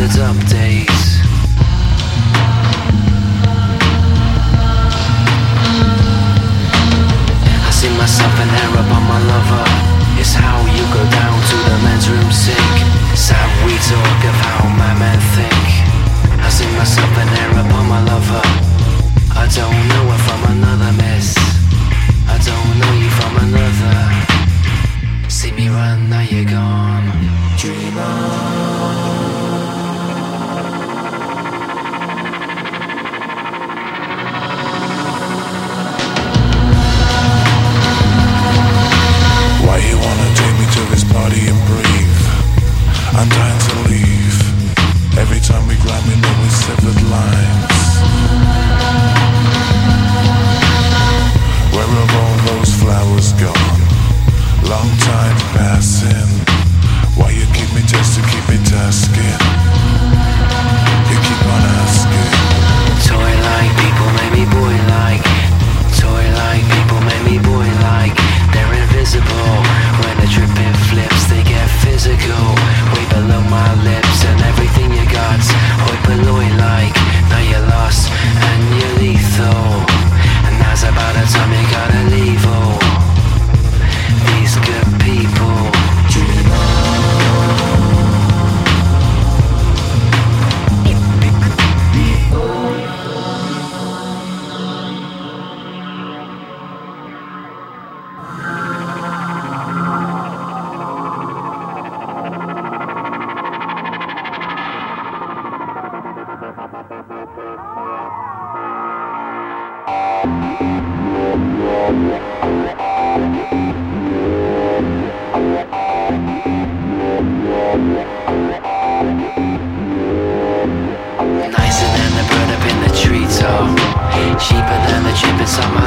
standard updates. I see myself an hair up on my lover. It's how you go down to the men's room sick. It's how we talk of how my men think. I see myself an hair up on my lover. I don't know her from another miss. I don't know you from another. See me run, now you're gone. Dream on. Why you wanna take me to this party and breathe? I'm dying to leave. Every time we grind, we know we severed lines. Where have all those flowers gone? Long time passing. Why you keep me just to keep me tasking? You keep on asking. Toy like people make me boy like. Toy like people make me boy like. They're invisible. When the tripping flips, they get physical. Way below my lips and everything you got. Hoi polloi like. Now you're lost and you're lethal. And now's about the time you gotta leave. Oh, these good people. Dream on. Nicer than the bird up in the treetop. Cheaper than the chip inside my